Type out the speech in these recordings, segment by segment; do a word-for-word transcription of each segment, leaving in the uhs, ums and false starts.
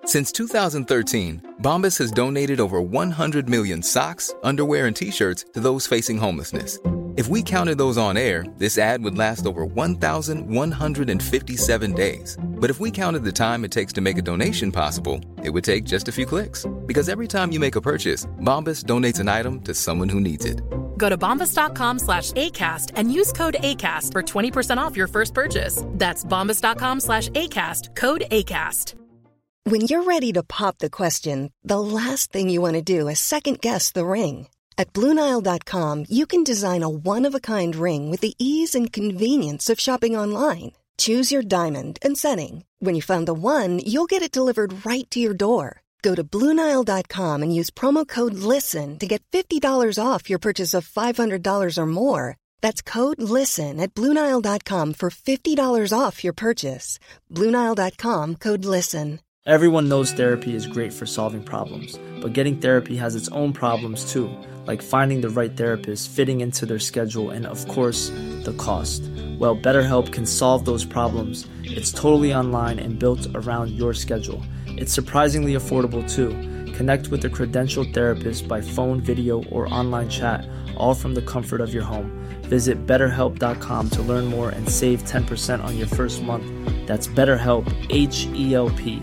Since two thousand thirteen, Bombas has donated over one hundred million socks, underwear, and T-shirts to those facing homelessness. If we counted those on air, this ad would last over one thousand one hundred fifty-seven days. But if we counted the time it takes to make a donation possible, it would take just a few clicks. Because every time you make a purchase, Bombas donates an item to someone who needs it. Go to bombas.com slash ACAST and use code ACAST for twenty percent off your first purchase. That's bombas.com slash ACAST, code ACAST. When you're ready to pop the question, the last thing you want to do is second-guess the ring. At Blue Nile dot com, you can design a one-of-a-kind ring with the ease and convenience of shopping online. Choose your diamond and setting. When you find the one, you'll get it delivered right to your door. Go to Blue Nile dot com and use promo code LISTEN to get fifty dollars off your purchase of five hundred dollars or more. That's code LISTEN at Blue Nile dot com for fifty dollars off your purchase. Blue Nile dot com, code LISTEN. Everyone knows therapy is great for solving problems, but getting therapy has its own problems too, like finding the right therapist, fitting into their schedule, and of course, the cost. Well, BetterHelp can solve those problems. It's totally online and built around your schedule. It's surprisingly affordable too. Connect with a credentialed therapist by phone, video, or online chat, all from the comfort of your home. Visit better help dot com to learn more and save ten percent on your first month. That's BetterHelp, H E L P.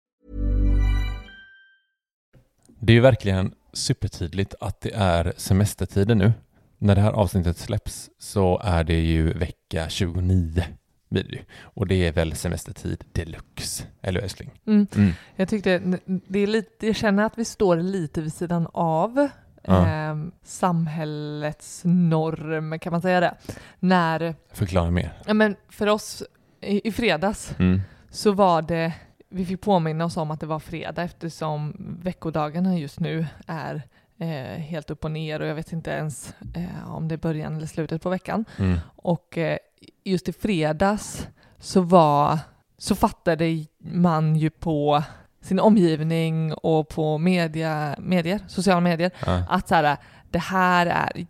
Det är ju verkligen supertydligt att det är semestertiden nu. När det här avsnittet släpps så är det ju vecka tjugonio. Och det är väl semestertid deluxe, eller Ösling? Mm. Mm. Jag tyckte det är lite, jag känner att vi står lite vid sidan av ja. eh, samhällets norm, kan man säga det? När, Förklara mer. Ja, men för oss i, i fredags mm. så var det, vi fick påminna oss om att det var fredag eftersom veckodagarna just nu är eh, helt upp och ner och jag vet inte ens eh, om det är början eller slutet på veckan. Mm. Och eh, just i fredags så var så fattade man ju på sin omgivning och på media, medier, sociala medier ja. att så här, det här är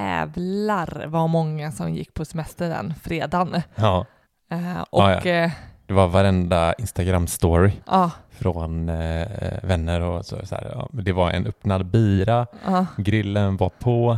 jävlar vad många som gick på semester den fredagen. Ja. Eh, och ja, ja. Det var varenda Instagram-story ja. från eh, vänner och så, så här, ja. Det var en öppnad bira, ja. grillen var på,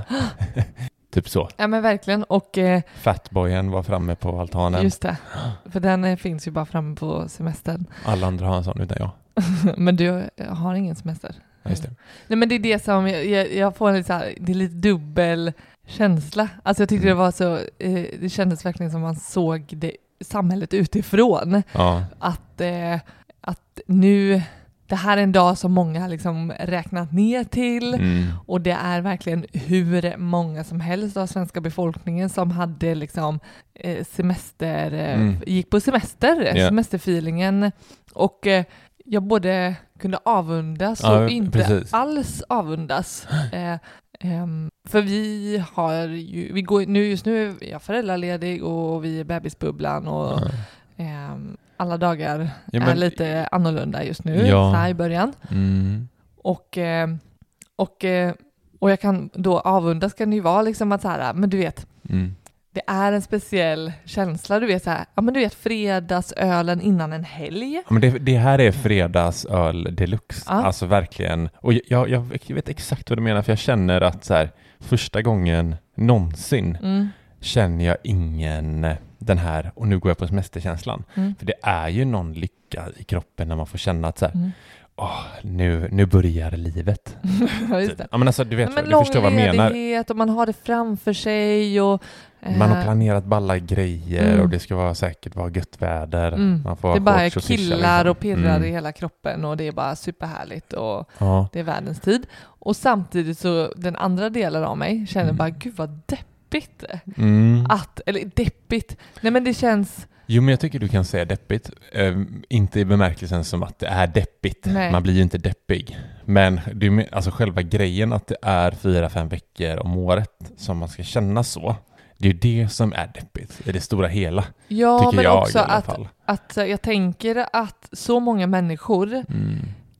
typ så. Ja men verkligen. Och eh, Fatboyen var framme på altanen. Just det, för den eh, finns ju bara framme på semestern. Alla andra har en sån utan jag. Men du har ingen semester. Ja, just det. Nej men det är det som, jag, jag, jag får en så här, det är lite dubbel känsla. Alltså jag tyckte mm. det var så, eh, det kändes verkligen som man såg det samhället utifrån. Ja. Att, eh, att nu, det här är en dag som många liksom räknat ner till mm. och det är verkligen hur många som helst av svenska befolkningen som hade liksom eh, semester, eh, mm. gick på semester, yeah. semesterfeelingen och eh, jag både kunde avundas ja, och inte precis. alls avundas. Eh, Um, för vi har ju, vi går nu just nu är jag föräldraledig och vi är bebisbubblan och mm. um, alla dagar ja, men, är lite annorlunda just nu ja. så här i början. Mm. Och, uh, och, uh, och jag kan då avundas kan det ju vara liksom att så här, men du vet mm. det är en speciell känsla, du vet så här, ja men du vet fredagsölen innan en helg. Ja, men det, det här är fredagsöl deluxe, ja. Alltså verkligen. Och jag, jag vet exakt vad du menar, för jag känner att så här, första gången någonsin mm. känner jag ingen den här, och nu går jag på semesterkänslan. Mm. För det är ju någon lycka i kroppen när man får känna att så här, mm. Oh, nu, nu börjar livet. Ja, just det. Ja, men alltså, du vet, men du förstår vad jag menar. Och man har det framför sig och eh... man har planerat balla grejer mm. och det ska vara säkert vara gött väder. Mm. Man får det är bara och killar liksom. och pirrar mm. i hela kroppen och det är bara superhärligt och ja. det är världens tid. Och samtidigt så den andra delen av mig känner mm. bara gud vad deppigt. Mm. Att, eller deppigt. Nej men det känns... Jo, men jag tycker du kan säga deppigt. Um, inte i bemärkelsen som att det är deppigt. Nej. Man blir ju inte deppig. Men det är, alltså själva grejen att det är fyra, fem veckor om året som man ska känna så. Det är ju det som är deppigt i det stora hela. Ja, tycker men jag, också i alla att, fall. att jag tänker att så många människor mm.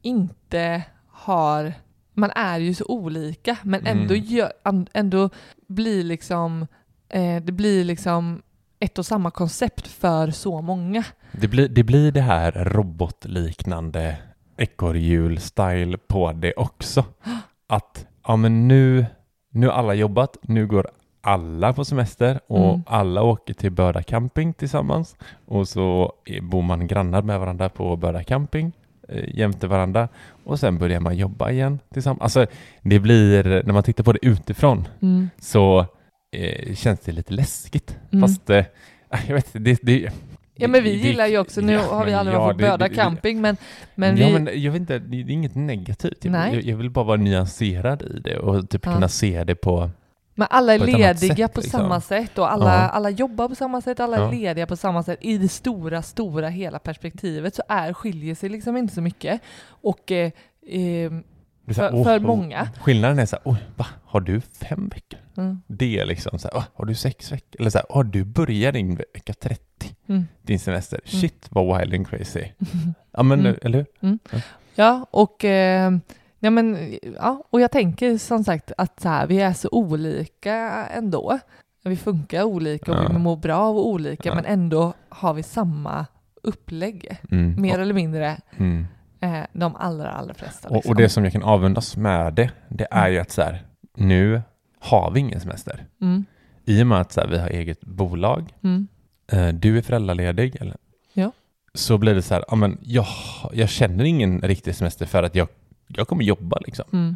inte har... Man är ju så olika, men ändå, mm. gör, ändå blir liksom... Eh, det blir liksom... ett och samma koncept för så många. Det blir det, blir det här robotliknande ekorrhjul-style på det också. Att ja, men nu, nu har alla jobbat, nu går alla på semester och mm. alla åker till Börda camping tillsammans. Och så bor man grannar med varandra på Börda camping eh, jämte varandra. Och sen börjar man jobba igen tillsammans. Alltså det blir, när man tittar på det utifrån mm. så eh, känns det lite läskigt. Mm. Fast eh, jag vet inte, det, det ja, men vi det, gillar ju också, nu ja, har vi aldrig ja, varit på Börda det, camping, men, men ja, vi... men jag vet inte, det är inget negativt. Jag, jag vill bara vara nyanserad i det och typ ja. kunna se det på Men alla är lediga sätt, på liksom. samma sätt och alla, ja. alla jobbar på samma sätt, alla är ja. lediga på samma sätt. I det stora, stora hela perspektivet så är, skiljer sig liksom inte så mycket. Och eh, för, här, oh, för oh, många. Skillnaden är så här, oh, va? Har du fem veckor? Mm. Det är liksom så här, oh, har du sex veckor? Eller så här, oh, du börjar din vecka trettio, mm. din semester. Mm. Shit, vad wild and crazy. Mm. Ja, men, mm. eller hur? Mm. Ja. ja, och... Eh, Ja, men, ja, och jag tänker som sagt att så här, vi är så olika ändå. Vi funkar olika och ja. vi mår bra av olika, ja. men ändå har vi samma upplägg. Mm. Mer och, eller mindre mm. eh, de allra, allra flesta. Liksom. Och, och det som jag kan avundas med det, det är mm. ju att så här, nu har vi ingen semester. Mm. I och med att så här, vi har eget bolag, mm. eh, du är föräldraledig, eller? Ja. Så blir det så här, ja, men jag, jag känner ingen riktig semester för att jag Jag kommer jobba liksom. Mm.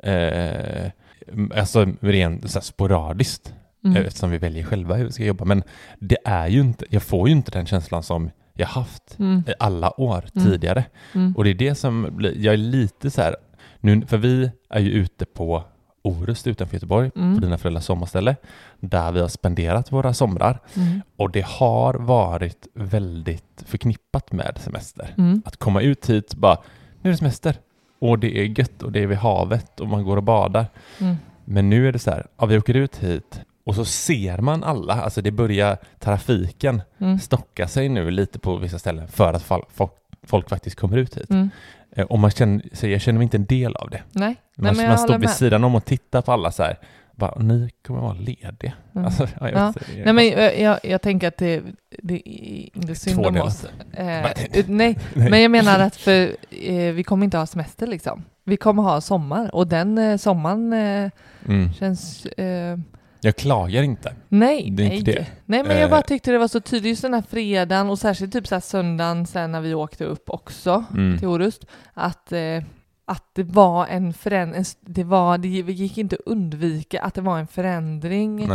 Eh, alltså rent så här, sporadiskt. Mm. Eftersom vi väljer själva hur vi ska jobba. Men det är ju inte, jag får ju inte den känslan som jag haft mm. i alla år mm. tidigare. Mm. Och det är det som blir, jag är lite så här, nu, för vi är ju ute på Orust utanför Göteborg, mm. på dina föräldrars sommarställe, där vi har spenderat våra somrar. Mm. Och det har varit väldigt förknippat med semester. Mm. Att komma ut hit, bara, nu är det semester. Och det är gött och det är vid havet och man går och badar. Mm. Men nu är det så här, ja, vi åker ut hit och så ser man alla, alltså det börjar trafiken mm. stocka sig nu lite på vissa ställen för att folk, folk faktiskt kommer ut hit. Mm. Och man känner, så jag känner mig inte en del av det. Nej. Man, Nej, man står vid sidan om och tittar på alla så här, bara, ni kommer vara lediga. Mm. Alltså, ja, jag, ja. vet, nej, men jag, jag, jag tänker att det, det är inte synd om oss. Eh, nej, nej, men jag menar att för, eh, vi kommer inte ha semester liksom. Vi kommer ha sommar och den eh, sommaren eh, mm. känns... Eh, jag klagar inte. Nej, det är nej. Inte det. Nej, men jag bara tyckte det var så tydligt just den här fredagen och särskilt typ så här söndagen sen när vi åkte upp också mm. till Orust, att... Eh, att det var en förändring, det, var, det gick inte att undvika att det var en förändring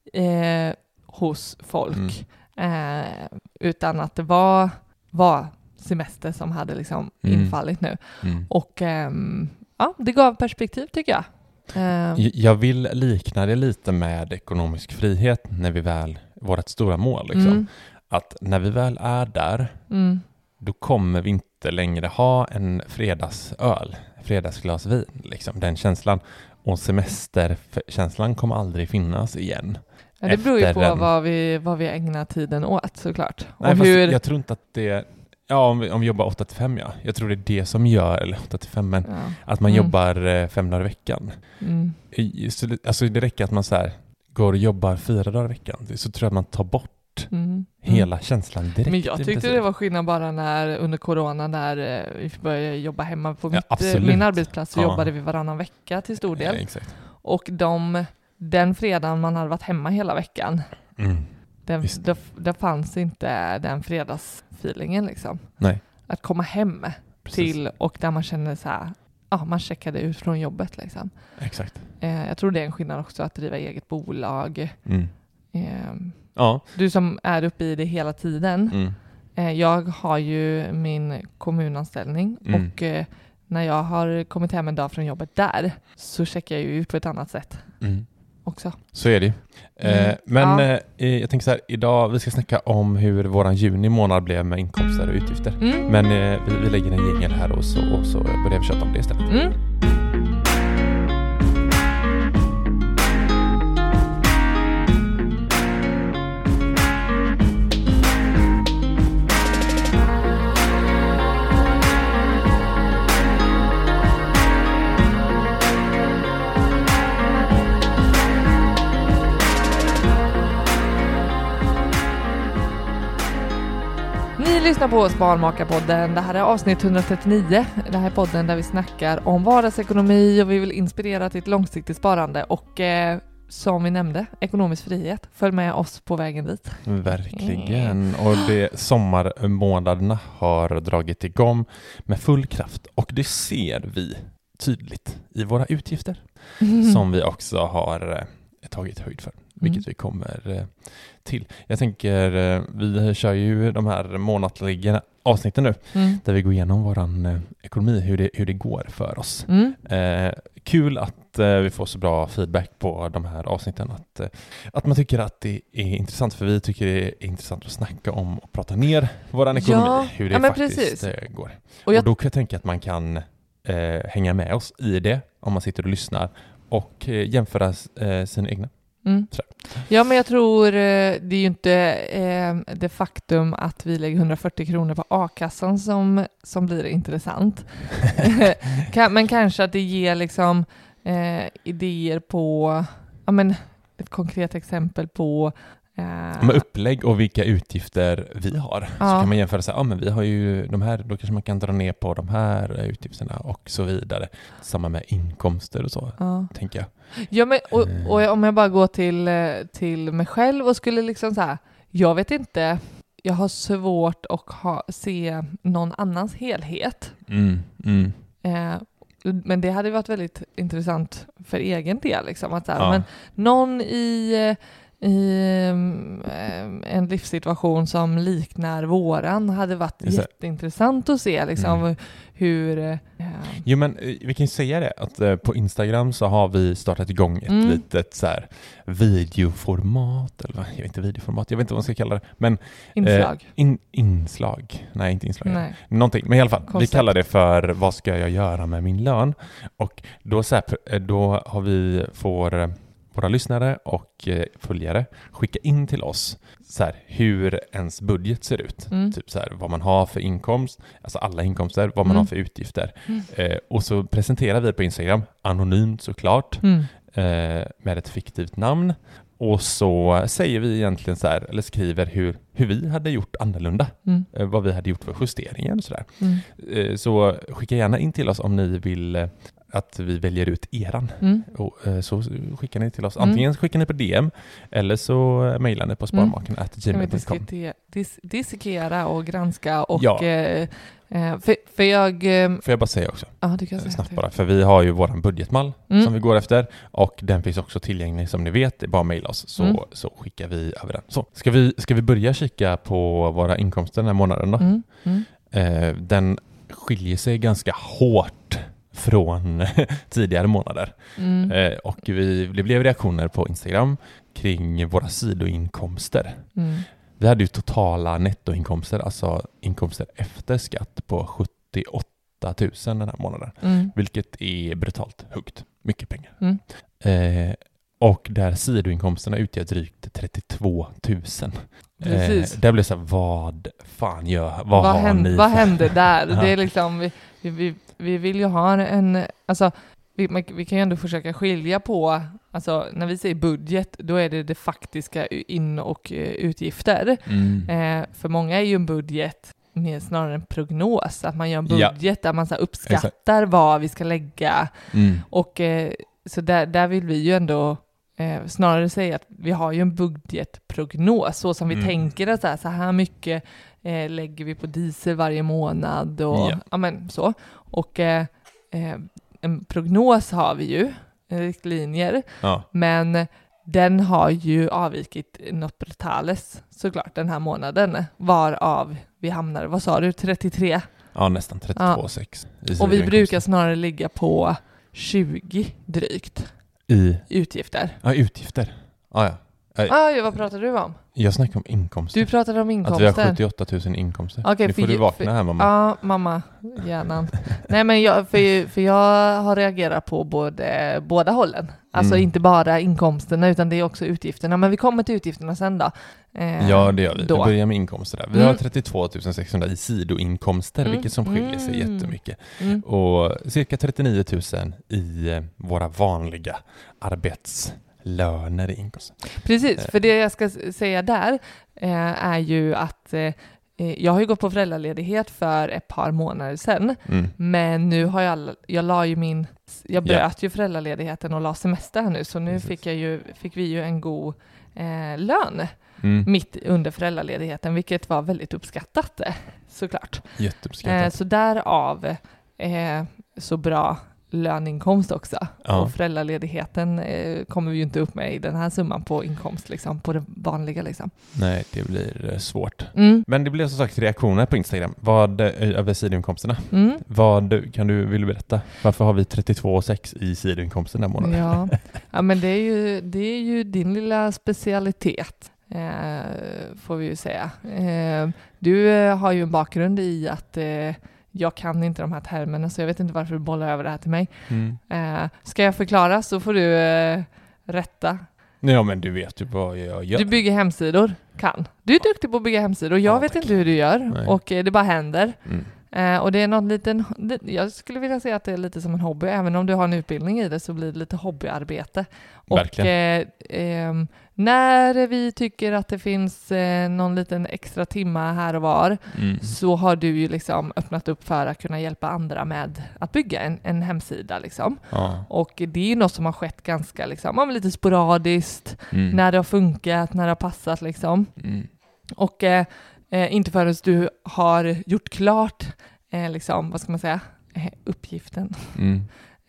eh, hos folk. Mm. Eh, utan att det var, var semester som hade liksom mm. infallit nu. Mm. Och eh, ja, det gav perspektiv tycker jag. Eh. Jag vill likna det lite med ekonomisk frihet när vi väl, vårt stora mål liksom. Mm. Att när vi väl är där mm. då kommer vi inte längre ha en fredagsöl, fredagsglas vin, liksom, den känslan. Och semesterkänslan kommer aldrig finnas igen. Ja, det beror ju på den... vad, vi, vad vi ägnar tiden åt såklart. Nej, och hur... Jag tror inte att det... Ja, om vi, om vi jobbar åtta till fem, ja. Jag tror det är det som gör, eller åtta till fem, men ja. att man mm. jobbar fem dagar i veckan. Mm. Så det, alltså det räcker att man så här, går och jobbar fyra dagar i veckan. Så tror jag att man tar bort Mm. hela mm. känslan direkt. Men jag tyckte det var skillnad bara när under corona när eh, vi började jobba hemma på ja, mitt, min arbetsplats så ja. jobbade vi varannan vecka till stor del. Ja, exakt. Och de, den fredagen man hade varit hemma hela veckan mm. den, där, där fanns inte den fredagsfeelingen liksom. Nej. Att komma hem Precis. till och där man känner så här, ja, man checkade ut från jobbet liksom. Exakt. Eh, jag tror det är en skillnad också att driva eget bolag. Mm. Eh, Ja. Du som är uppe i det hela tiden. Mm. Eh, jag har ju min kommunanställning mm. och eh, när jag har kommit hem en dag från jobbet där så checkar jag ju ut på ett annat sätt mm. också. Så är det. Mm. Eh, men ja. eh, jag tänker så här, idag vi ska snacka om hur våran juni månad blev med inkomster och utgifter. Mm. Men eh, vi, vi lägger en jingel här och så, och så börjar vi köta om det istället. Mm. lyssnar på Sparmakarpodden. Det här är avsnitt etthundratrettionio. Det här är podden där vi snackar om vardagsekonomi och vi vill inspirera till ett långsiktigt sparande. Och eh, som vi nämnde, ekonomisk frihet. Följ med oss på vägen dit. Verkligen. Och det, sommarmånaderna har dragit igång med full kraft. Och det ser vi tydligt i våra utgifter. Mm. Som vi också har eh, tagit höjd för. Vilket mm. vi kommer eh, till. Jag tänker, eh, vi kör ju de här månatliga avsnitten nu. Mm. Där vi går igenom våran eh, ekonomi, hur det, hur det går för oss. Mm. Eh, kul att eh, vi får så bra feedback på de här avsnitten. Att, eh, att man tycker att det är intressant. För vi tycker det är intressant att snacka om och prata ner våran ekonomi. Ja. Hur det ja, faktiskt eh, går. Och, jag... och då kan jag tänka att man kan eh, hänga med oss i det. Om man sitter och lyssnar. Och eh, jämföra eh, sina egna. Mm. Ja, men jag tror eh, det är ju inte eh, det faktum att vi lägger hundrafyrtio kronor på a-kassan som, som blir intressant. kan, men kanske att det ger liksom eh, idéer på, ja men ett konkret exempel på eh, med upplägg och vilka utgifter vi har. Ja. Så kan man jämföra så här, ja men vi har ju de här, då kanske man kan dra ner på de här utgifterna och så vidare. Samma med inkomster och så, ja. Tänker jag. Ja, men och, och om jag bara går till, till mig själv och skulle liksom så här, jag vet inte, jag har svårt att ha, se någon annans helhet. Mm, mm. Eh, men det hade varit väldigt intressant för egen del. Liksom, att så här, ja. Men någon i, i en livssituation som liknar våran hade varit jätteintressant att se liksom, mm. hur... Ja. Jo, men vi kan ju säga det att på Instagram så har vi startat igång ett mm. litet så här videoformat, eller jag vet inte videoformat, jag vet inte vad man ska kalla det, men inslag. Eh, in, inslag. Nej, inte inslag. Nej. Någonting, men i alla fall, koncept. Vi kallar det för vad ska jag göra med min lön? Och då så här, då har vi får våra lyssnare och följare skicka in till oss så här, hur ens budget ser ut. Mm. Typ så här, vad man har för inkomst, alltså alla inkomster, vad man mm. har för utgifter. Mm. Eh, och så presenterar vi på Instagram, anonymt såklart, mm. eh, med ett fiktivt namn. Och så säger vi egentligen så här, eller skriver hur, hur vi hade gjort annorlunda. Mm. Eh, vad vi hade gjort för justeringar och sådär. Mm. Eh, så skicka gärna in till oss om ni vill eh, att vi väljer ut eran. Mm. Och, eh, så skickar ni till oss. Antingen mm. skickar ni på D M eller så mejlar ni på sparmaken at gmail dot com. Dis- dissekera och granska och ja. eh, för, för jag... Eh, Får jag bara säga också? Ja, du kan säga. Snabbt bara. För vi har ju våran budgetmall mm. som vi går efter och den finns också tillgänglig som ni vet. Det är bara att mejla oss så, mm. så skickar vi över den. Så, ska vi, ska vi börja kika på våra inkomster den här månaden då? Mm. Mm. Eh, den skiljer sig ganska hårt från tidigare månader. Mm. Eh, och vi, det blev reaktioner på Instagram kring våra sidoinkomster. Mm. Vi hade ju totala nettoinkomster, alltså inkomster efter skatt på sjuttioåtta tusen den här månaden. Mm. Vilket är brutalt högt. Mycket pengar. Mm. Eh, och där sidoinkomsterna utgör drygt trettiotvå tusen. Precis. Eh, det blev så här, vad fan gör, vad, vad har hände, ni? Vad hände där? Det är liksom, vi, vi, vi vill ju ha en, alltså vi, vi kan ju ändå försöka skilja på, alltså när vi säger budget, då är det det faktiska in- och utgifter. Mm. Eh, för många är ju en budget mer snarare en prognos, att man gör en budget ja. där man så här uppskattar Exakt. vad vi ska lägga. Mm. Och eh, så där, där vill vi ju ändå Eh, snarare säga att vi har ju en budgetprognos så som vi mm. tänker att så här, så här mycket eh, lägger vi på diesel varje månad och yeah. ja, men, så. Och eh, eh, en prognos har vi ju, riktlinjer, ja. men den har ju avvikit något brutales såklart den här månaden, varav vi hamnar, vad sa du, trettiotre? Ja, nästan trettiotvå komma sex. Ja. Och vi brukar snarare ligga på tjugo drygt. I utgifter. Ja, utgifter. Ah, ja. Ah, vad pratar du om? Jag snackar om inkomster. Du pratade om inkomster. Att vi har sjuttioåtta tusen inkomster. Okay, nu får du vakna för, här, mamma. Ja, mamma. Hjärnan. Nej, men jag, för, för jag har reagerat på både, båda hållen. Alltså mm. inte bara inkomsterna, utan det är också utgifterna. Men vi kommer till utgifterna sen då. Eh, ja, det gör vi. Då. Vi börjar med inkomster där. Vi mm. har trettiotvå tusen sexhundra i sidoinkomster, mm. vilket som skiljer sig mm. jättemycket. Mm. Och cirka trettionio tusen i våra vanliga arbetslöner i inkomst. Precis, för det jag ska säga där eh, är ju att eh, eh, jag har ju gått på föräldraledighet för ett par månader sedan. Mm. Men nu har jag, jag la ju min, jag bröt Ja. ju föräldraledigheten och la semester här nu. Så nu fick, jag ju, fick vi ju en god eh, lön Mm. mitt under föräldraledigheten, vilket var väldigt uppskattat såklart. Jätteuppskattat. Eh, så därav eh, så bra löninkomst också. Ja. Och föräldraledigheten eh, kommer vi ju inte upp med i den här summan på inkomst, liksom, på det vanliga. Liksom. Nej, det blir svårt. Mm. Men det blev som sagt reaktioner på Instagram. Vad över sidoinkomsterna? Mm. Vad kan du, vill du berätta? Varför har vi trettiotvå komma sex i sidoinkomsten den här månaden? Ja. ja, men det är ju, det är ju din lilla specialitet. Eh, får vi ju säga. Eh, du eh, har ju en bakgrund i att eh, jag kan inte de här termerna, så jag vet inte varför du bollar över det här till mig. Mm. Eh, ska jag förklara så får du eh, rätta. Ja, men du vet ju vad jag gör. Du bygger hemsidor, kan. Du är duktig på att bygga hemsidor. Jag Ja, vet tack. inte hur du gör. Nej. Och eh, det bara händer. Mm. Eh, och det är någon liten, jag skulle vilja säga att det är lite som en hobby. Även om du har en utbildning i det så blir det lite hobbyarbete. Och Verkligen. eh, eh, när vi tycker att det finns eh, någon liten extra timma här och var, Mm. så har du ju liksom öppnat upp för att kunna hjälpa andra med att bygga en, en hemsida. Liksom. Ja. Och det är ju något som har skett ganska liksom, ja, men lite sporadiskt, Mm. när det har funkat, när det har passat. Liksom. Mm. Och eh, eh, inte förrän du har gjort klart eh, liksom, vad ska man säga, eh, uppgiften Mm.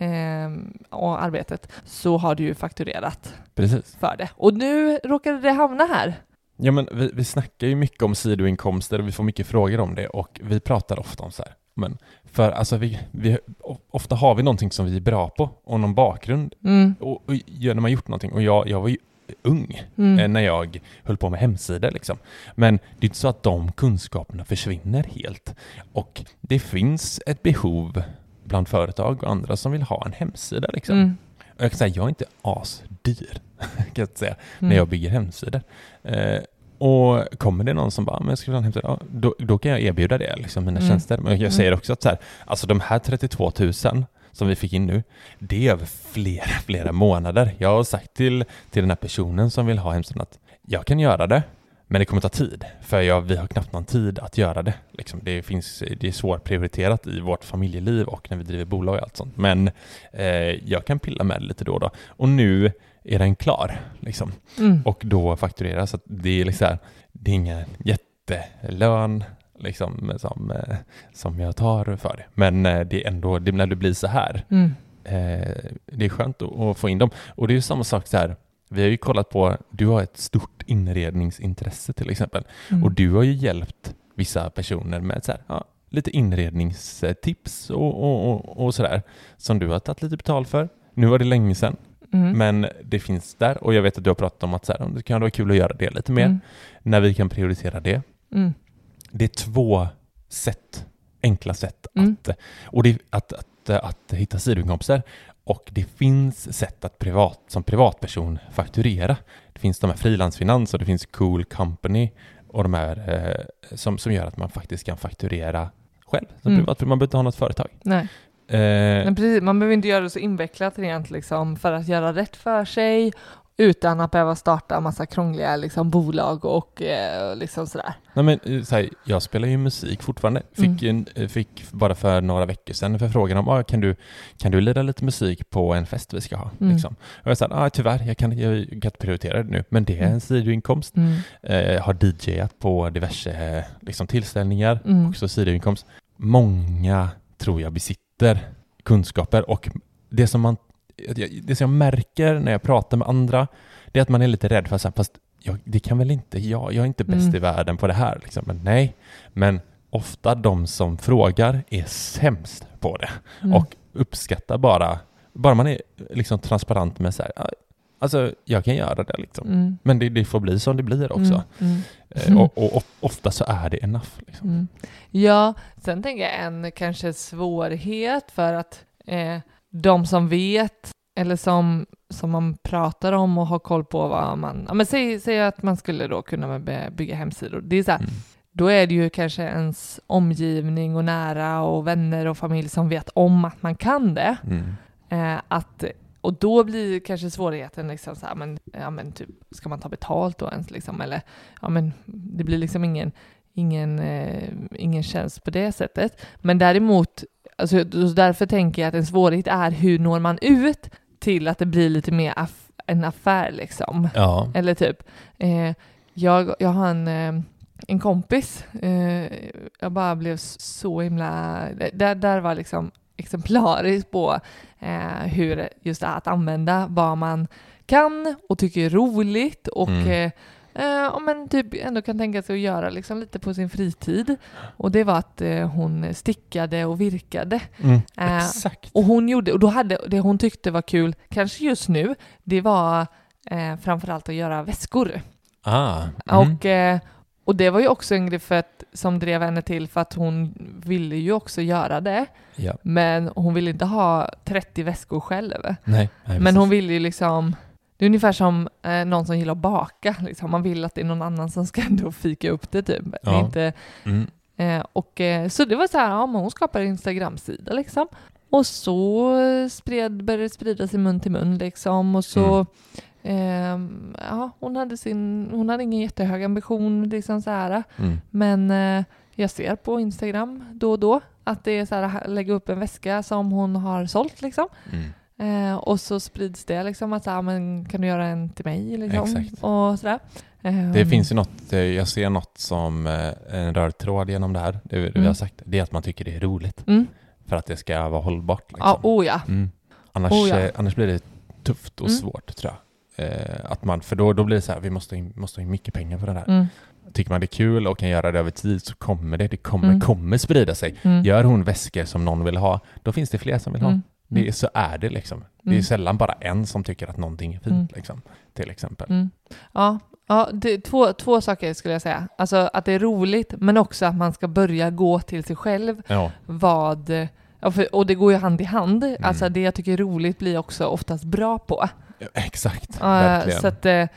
eh, och arbetet, så har du ju fakturerat Precis. för det. Och nu råkade det hamna här. Ja, men vi, vi snackar ju mycket om sidoinkomster och vi får mycket frågor om det och vi pratar ofta om så här. Men för alltså vi, vi, ofta har vi någonting som vi är bra på och någon bakgrund Mm. och, och när man gjort någonting och jag, jag var ju ung Mm. eh, när jag höll på med hemsidor liksom. Men det är inte så att de kunskaperna försvinner helt och det finns ett behov bland företag och andra som vill ha en hemsida liksom. Mm. Och jag kan säga, jag är inte asdyr kan jag säga, Mm. när jag bygger hemsidor. Eh, och kommer det någon som bara, men jag skulle ha en hemsida, ja, då, då kan jag erbjuda det, liksom, mina Mm. tjänster. Men jag säger också att så här, alltså de här trettiotvå tusen som vi fick in nu, det är över flera, flera månader. Jag har sagt till, till den här personen som vill ha hemsidan att jag kan göra det, men det kommer ta tid. För jag, vi har knappt någon tid att göra det. Liksom, det, finns, det är svårt prioriterat i vårt familjeliv och när vi driver bolag och allt sånt. Men eh, jag kan pilla med det lite då och då. Och nu är den klar. Liksom. Mm. Och då faktureras. Så att det är liksom, det är ingen jättelön liksom, som, eh, som jag tar för det. Men eh, det är ändå, det, när det blir så här, Mm. eh, det är skönt att, att få in dem. Och det är ju samma sak så här. Vi har ju kollat på, du har ett stort inredningsintresse till exempel. Mm. Och du har ju hjälpt vissa personer med så här, ja, lite inredningstips och, och, och, och sådär. Som du har tagit lite betalt för. Nu var det länge sedan. Mm. Men det finns där. Och jag vet att du har pratat om att så här, det kan vara kul att göra det lite mer. Mm. När vi kan prioritera det. Mm. Det är två sätt, enkla sätt Mm. att, och det är att, att, att, att hitta sidoinkomster. Och det finns sätt att privat, som privatperson fakturera. Det finns de här frilansfinans och det finns Cool Company och de här eh, som, som gör att man faktiskt kan fakturera själv. Som Mm. privat, man behöver inte ha något företag. Nej. Eh, Men precis, man behöver inte göra det så invecklat rent liksom, för att göra rätt för sig utan att behöva starta en massa krångliga liksom, bolag och eh, liksom sådär. nej men, eh, så här, jag spelar ju musik fortfarande. Fick, en, eh, fick bara för några veckor sedan en förfrågan om ah, kan, du, kan du lira lite musik på en fest vi ska ha? Mm. Liksom. Och jag sa ah, tyvärr, jag kan, jag kan inte prioritera det nu. Men det är en sidoinkomst. Mm. Eh, har D Jat på diverse eh, liksom, tillställningar. Mm. Också sidoinkomst. Många tror jag besitter kunskaper och det som man det som jag märker när jag pratar med andra, det är att man är lite rädd för att fast jag, det kan väl inte jag, jag är inte bäst Mm. i världen på det här liksom. Men nej, men ofta de som frågar är sämst på det Mm. och uppskattar bara bara man är liksom transparent med så här, alltså jag kan göra det liksom. Mm. Men det, det får bli som det blir också. Mm. Eh, och, och, och ofta så är det enough liksom. Mm. Ja, sen tänker jag en kanske svårighet för att eh, de som vet eller som, som man pratar om och har koll på vad man... Ja, men säg, säg att man skulle då kunna bygga hemsidor. Det är så här, Mm. då är det ju kanske ens omgivning och nära och vänner och familj som vet om att man kan det. Mm. Eh, att, och då blir kanske svårigheten liksom så här, men, ja, men typ, ska man ta betalt då ens liksom? Eller ja, men det blir liksom ingen, ingen, eh, ingen tjänst på det sättet. Men däremot, alltså, därför tänker jag att en svårighet är hur når man ut till att det blir lite mer aff- en affär liksom. Ja. Eller typ, eh, jag, jag har en, eh, en kompis, eh, jag bara blev så himla, där, där var liksom exemplariskt på eh, hur just det, att använda vad man kan och tycker är roligt och mm. eh, eh, men typ ändå kan tänka sig att göra liksom lite på sin fritid. Och det var att eh, hon stickade och virkade. Mm, eh, exakt. Och hon gjorde, och då hade det hon tyckte var kul, kanske just nu, det var eh, framförallt att göra väskor. Ah, mm. Och eh, Och det var ju också en grej för att, som drev henne till, för att hon ville ju också göra det. Ja. Men hon ville inte ha trettio väskor själv. Nej, nej, men precis. hon ville ju liksom, det är ungefär som eh, någon som gillar att baka. Liksom. Man vill att det är någon annan som ska ändå fika upp det typ. Ja. Inte, mm. eh, och, eh, så det var så här, ja, hon skapade en Instagram-sida liksom. Och så spred, började det sprida sig mun till mun liksom. Och så... Mm. Um, ja, hon hade sin hon hade ingen jättehög ambition liksom så här. Mm. Men uh, jag ser på Instagram då och då att det är så här, lägga upp en väska som hon har sålt liksom. Mm. Uh, och så sprids det liksom att så här, men kan du göra en till mig liksom. Exakt. Och så där. Um, det finns ju något, jag ser något som en röd tråd genom det här, det, det mm. vi har sagt, det är att man tycker det är roligt. Mm. För att det ska vara hållbart liksom. Ja, oh ja. Mm. Annars, oh ja. annars blir det tufft och mm. svårt tror jag. Eh, att man, för då, då blir det så här, vi måste in, måste ha in mycket pengar för det här. Mm. Tycker man det är kul och kan göra det över tid så kommer det, det kommer, mm. kommer sprida sig. Mm. Gör hon väskor som någon vill ha, då finns det fler som vill ha. Mm. Det, så är det liksom. Mm. Det är sällan bara en som tycker att någonting är fint mm. liksom, till exempel. Mm. Ja, ja det är två, två saker skulle jag säga. Alltså att det är roligt, men också att man ska börja gå till sig själv. Ja. Vad... Ja, för, och det går ju hand i hand. Mm. Alltså det jag tycker är roligt blir också oftast bra på. Exakt, uh, verkligen. Så att uh,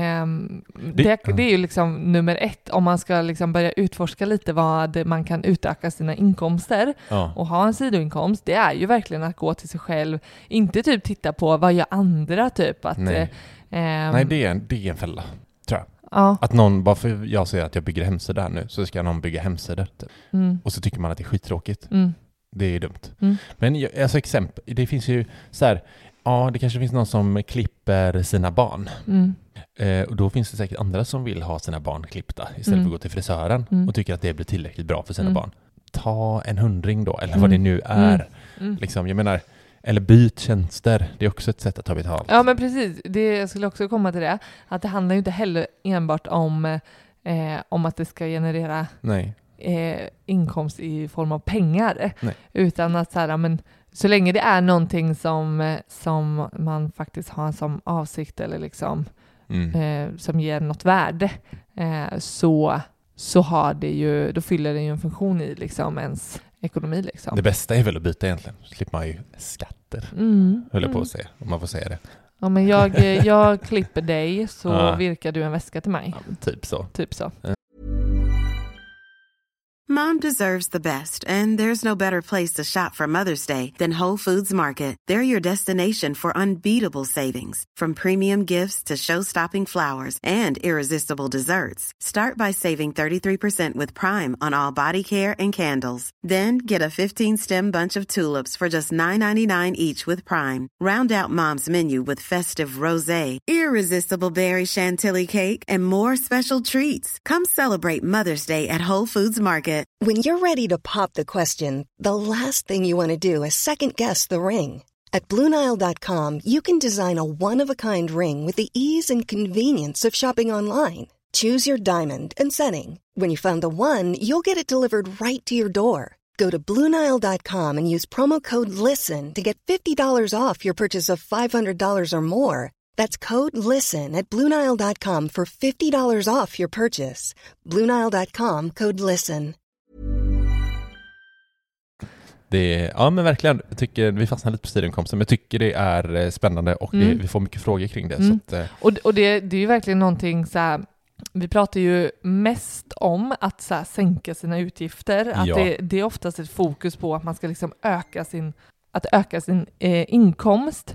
um, det, det, det är ju liksom nummer ett om man ska liksom börja utforska lite vad man kan utöka sina inkomster uh. och ha en sidoinkomst. Det är ju verkligen att gå till sig själv, inte typ titta på vad gör andra typ. Att, Nej, uh, um, Nej det, är en, det är en fälla, tror jag. Ja. Att någon, bara för jag säger att jag bygger hemsidor här nu, så ska någon bygga hemsidor typ. Mm. Och så tycker man att det är skittråkigt. Mm. Det är dumt. Mm. Men alltså exempel, det finns ju så här, ja det kanske finns någon som klipper sina barn. Mm. Eh, och då finns det säkert andra som vill ha sina barn klippta istället mm. för att gå till frisören mm. och tycker att det blir tillräckligt bra för sina mm. barn. Ta en hundring då, eller mm. vad det nu är. Mm. Mm. Liksom, jag menar, eller byt tjänster, det är också ett sätt att ta betalt. Ja men precis, det, jag skulle också komma till det. Att det handlar ju inte heller enbart om, eh, om att det ska generera... Nej. Eh, inkomst i form av pengar. Nej. Utan att så här, men så länge det är någonting som, som man faktiskt har som avsikt eller liksom mm. eh, som ger något värde eh, så, så har det ju, då fyller det ju en funktion i liksom ens ekonomi liksom. Det bästa är väl att byta egentligen. Så slipper man ju skatter. Mm. Höll jag på att säga, om man får säga det. Ja men jag, jag klipper dig så ja. Virkar du en väska till mig. Ja, typ så. Typ så. Ja. Mom deserves the best, and there's no better place to shop for Mother's Day than Whole Foods Market. They're your destination for unbeatable savings, from premium gifts to show-stopping flowers and irresistible desserts. Start by saving thirty-three percent with Prime on all body care and candles. Then get a fifteen-stem bunch of tulips for just nine ninety-nine each with Prime. Round out Mom's menu with festive rosé, irresistible berry chantilly cake, and more special treats. Come celebrate Mother's Day at Whole Foods Market. When you're ready to pop the question, the last thing you want to do is second-guess the ring. At Blue Nile dot com, you can design a one-of-a-kind ring with the ease and convenience of shopping online. Choose your diamond and setting. When you find the one, you'll get it delivered right to your door. Go to Blue Nile dot com and use promo code LISTEN to get fifty dollars off your purchase of five hundred dollars or more. That's code LISTEN at Blue Nile dot com for fifty dollars off your purchase. Blue Nile dot com, code LISTEN. Det är, ja men verkligen, jag tycker vi fastnar lite på sidoinkomsten, men jag tycker det är spännande och det, mm. vi får mycket frågor kring det. Mm. Så att, och och det, det är ju verkligen någonting så här, vi pratar ju mest om att så här, sänka sina utgifter, att ja. det, det är oftast ett fokus på att man ska liksom öka sin, att öka sin eh, inkomst. Mm.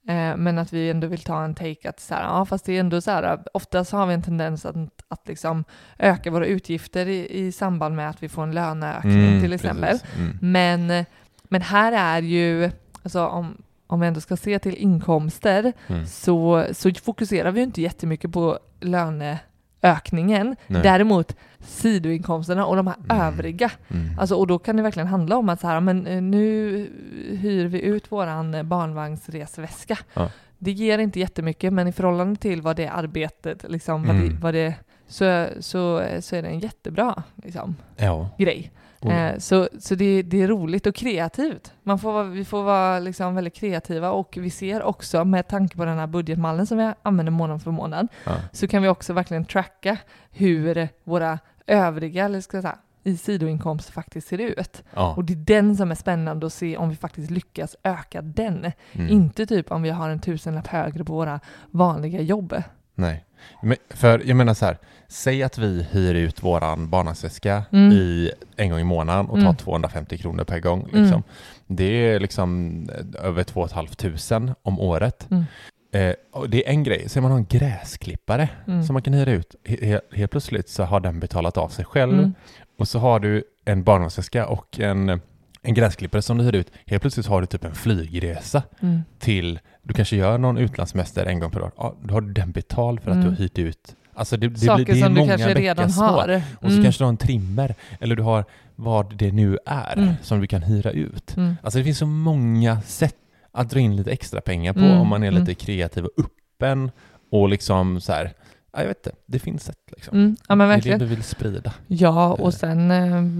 Eh, men att vi ändå vill ta en take att så här, ja, fast det är ändå så här, oftast har vi en tendens att, att liksom öka våra utgifter i, i samband med att vi får en löneökning mm, till exempel. Mm. Men, men här är ju, alltså om, om vi ändå ska se till inkomster mm. så, så fokuserar vi ju inte jättemycket på löneökningen. Nej. Däremot sidoinkomsterna och de här mm. övriga. Mm. Alltså, och då kan det verkligen handla om att så här, men nu hyr vi ut våran barnvagnsresväska. Ja. Det ger inte jättemycket, men i förhållande till vad det är arbetet, liksom, mm. vad det, vad det, så, så, så är det en jättebra liksom, ja. grej. Eh, så så det, det är roligt och kreativt. Man får, vi får vara liksom väldigt kreativa, och vi ser också med tanke på den här budgetmallen som vi använder månad för månad ja. så kan vi också verkligen tracka hur våra övriga, eller ska jag säga, i sidoinkomst faktiskt ser ut. Ja. Och det är den som är spännande att se om vi faktiskt lyckas öka den. Mm. Inte typ om vi har en tusenlapp högre på våra vanliga jobb. Nej. Men för jag menar så här, säg att vi hyr ut våran barnvagnsväska mm. i en gång i månaden och tar mm. tvåhundrafemtio kronor per gång. Liksom. Mm. Det är liksom över två och ett halvt tusen om året. Mm. Eh, och det är en grej. Så man har en gräsklippare mm. som man kan hyra ut. He- helt plötsligt så har den betalat av sig själv. Mm. Och så har du en barnvagnsväska och en, en gräsklippare som du hyr ut. Helt plötsligt har du typ en flygresa mm. till, du kanske gör någon utlandsmäster en gång per år. Ja, då har du den betald för att mm. du har hyrt ut. Alltså det, det, saker det är som många du kanske redan har. Mm. Och så kanske du har en trimmer. Eller du har vad det nu är mm. som du kan hyra ut. Mm. Alltså det finns så många sätt att dra in lite extra pengar på mm. om man är lite mm. kreativ och öppen. Och liksom så här, ja, jag vet inte, det finns sätt liksom. Mm. Ja, men verkligen. Det är det du vill sprida. Ja, och sen...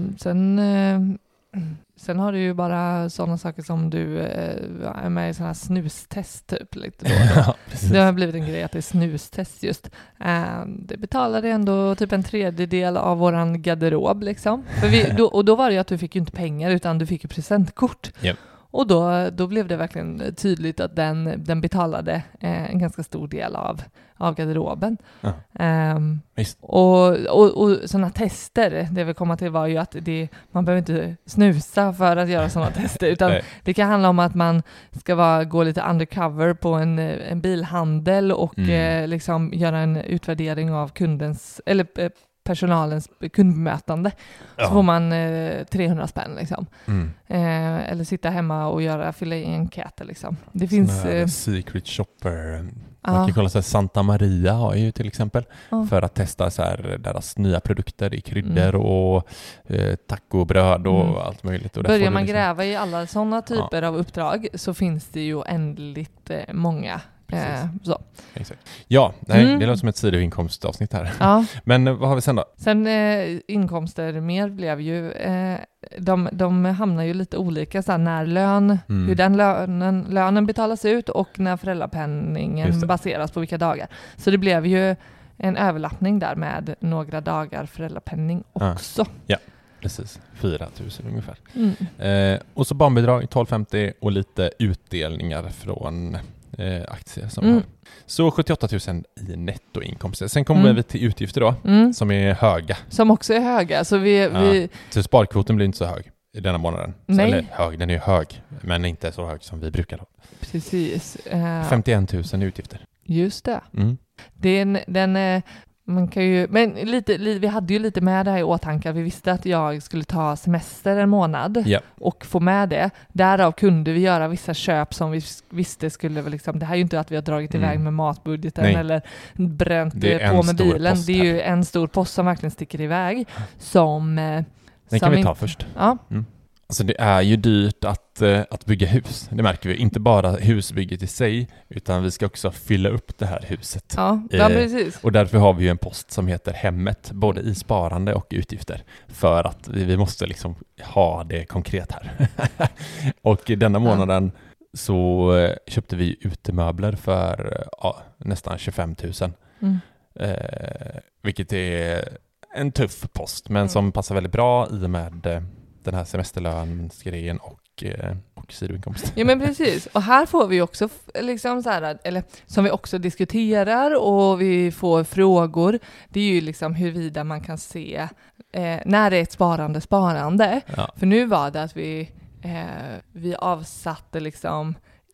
sen Sen har du ju bara sådana saker som du äh, är med i sådana här snustest typ. Lite då då. Ja, det har blivit en grej att det är snustest just. Äh, det betalade ändå typ en tredjedel av våran garderob liksom. För vi, då, och då var det ju att du fick ju inte pengar utan du fick ju presentkort. Yep. Och då, då blev det verkligen tydligt att den, den betalade eh, en ganska stor del av, av garderoben. Ja. Um, och, och, och sådana tester, det vi komma till var ju att det, man behöver inte snusa för att göra sådana tester. Utan det kan handla om att man ska vara, gå lite undercover på en, en bilhandel och mm. eh, liksom göra en utvärdering av kundens... eller eh, personalens kundbemötande. Ja. Så får man eh, trehundra spänn liksom. Mm. Eh, eller sitta hemma och göra, fylla i enkäter liksom. Det finns... Eh, secret shopper. Man ja. kan kolla så här, Santa Maria har ju till exempel ja. för att testa så här, deras nya produkter i kryddor mm. och eh, tacobröd och mm. allt möjligt. Och börjar man liksom gräva i alla sådana typer ja. av uppdrag så finns det ju ändligt eh, många. Eh, så. Exakt. Ja, nej, mm. det låter som ett sidoinkomstavsnitt här. Ja. Men vad har vi sen då? Sen eh, inkomster mer blev ju, eh, de, de hamnar ju lite olika så här, när lön, mm. hur den lönen, lönen betalas ut och när föräldrapenningen baseras på vilka dagar. Så det blev ju en överlappning där med några dagar föräldrapenning också. Ja. ja. Precis, fyra tusen ungefär. Mm. Eh, och så barnbidrag tolv femtio och lite utdelningar från eh, aktier som mm. har. Så sjuttioåtta tusen i nettoinkomster. Sen kommer mm. vi till utgifter då, mm. som är höga. Som också är höga. Så, vi, ja. vi... så sparkvoten blir inte så hög i denna månaden. Så, eller hög, den är hög, men inte så hög som vi brukar ha. Precis. Uh... femtioen tusen i utgifter. Just det. Mm. Den, den, man kan ju, men lite, vi hade ju lite med det här i åtanke. Vi visste att jag skulle ta semester en månad yeah. och få med det. Därav kunde vi göra vissa köp som vi visste skulle liksom, det här är ju inte att vi har dragit iväg mm. med matbudgeten Nej. eller bränt på med bilen. Det är ju en stor post som verkligen sticker iväg. Som, Den som kan vi ta in... först. Ja. Mm. Alltså det är ju dyrt att, att bygga hus. Det märker vi. Inte bara husbygget i sig, utan vi ska också fylla upp det här huset. Ja, ja precis. Och därför har vi ju en post som heter hemmet, både i sparande och utgifter. För att vi, vi måste liksom ha det konkret här. Och denna månaden ja. så köpte vi utemöbler för ja, nästan tjugofem tusen. Mm. Eh, vilket är en tuff post, men mm. som passar väldigt bra i och med den här semesterlönsgrejen och, och sidoinkomst. Ja men precis. Och här får vi också liksom så här, eller som vi också diskuterar och vi får frågor. Det är ju liksom huruvida man kan se eh, när det är ett sparande sparande. Ja. För nu var det att vi, eh, vi avsatte liksom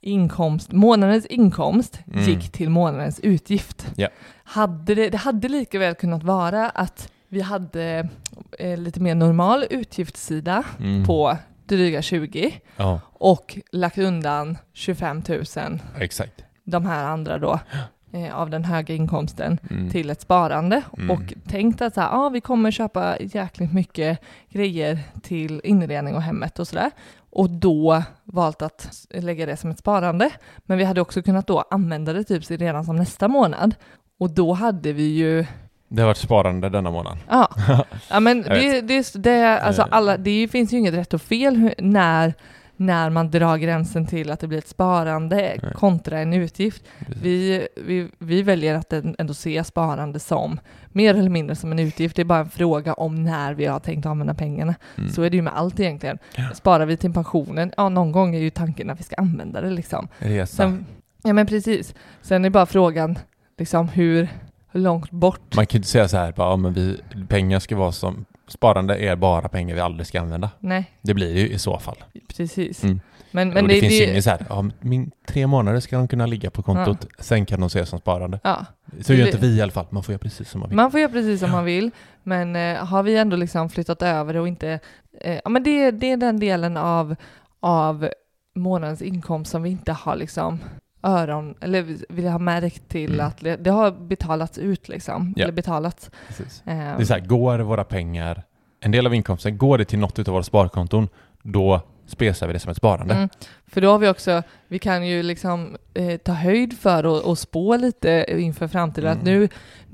inkomst, månadens inkomst Mm. gick till månadens utgift. Ja. Hade det, det hade lika väl kunnat vara att vi hade eh, lite mer normal utgiftssida Mm. på dryga tjugo Ja, och lagt undan tjugofem tusen, exakt. de här andra då, eh, av den höga inkomsten Mm. till ett sparande Mm. och tänkt att så här, ah, vi kommer köpa jäkligt mycket grejer till inredning och hemmet och sådär. Och då valt att lägga det som ett sparande. Men vi hade också kunnat då använda det typ redan som nästa månad. Och då hade vi ju... Det har varit sparande denna månaden. Ja, ja men Jag det, det, det, alltså alla, det finns ju inget rätt och fel hur- när, när man drar gränsen till att det blir ett sparande Nej. kontra en utgift. Vi, vi, vi väljer att ändå se sparande som mer eller mindre som en utgift. Det är bara en fråga om när vi har tänkt använda pengarna. Mm. Så är det ju med allt egentligen. Ja. Sparar vi till pensionen? Ja, någon gång är ju tanken att vi ska använda det liksom. Resa. Sen, ja men precis. Sen är bara frågan liksom hur, hur långt bort. Man kan ju inte säga så här, bara, ja, men vi, pengar ska vara som, sparande är bara pengar vi aldrig ska använda. Nej, Det blir det ju i så fall. precis. Mm. Men, Men men det, det, finns det, ju inget så här, ja, min, tre månader ska de kunna ligga på kontot, sen kan de ses som sparande. ja. Så gör Det- inte vi i alla fall, man får göra precis som man vill. Man får göra precis som man vill, men eh, har vi ändå liksom flyttat över och inte... Eh, ja, men det, det är den delen av, av månadens inkomst som vi inte har liksom öron, eller vill ha märkt till Mm. att det, det har betalats ut liksom, Ja. eller betalats. Precis. Eh, Det är så här, går våra pengar, en del av inkomsten, går det till något av våra sparkonton, då spesar vi det som ett sparande. Mm. För då har vi också, vi kan ju liksom eh, ta höjd för och, och spå lite inför framtiden. Mm. Att nu,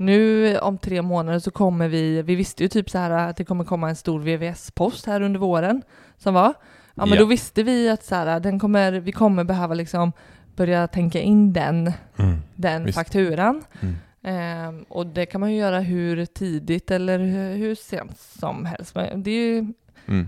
nu om tre månader så kommer vi, vi visste ju typ så här att det kommer komma en stor V V S-post här under våren som var. Ja, men Ja. då visste vi att så här, den kommer, vi kommer behöva liksom börja tänka in den, Mm. den Visst. fakturan. Mm. Ehm, och det kan man ju göra hur tidigt eller hur, hur sent som helst. Men det är ju Mm.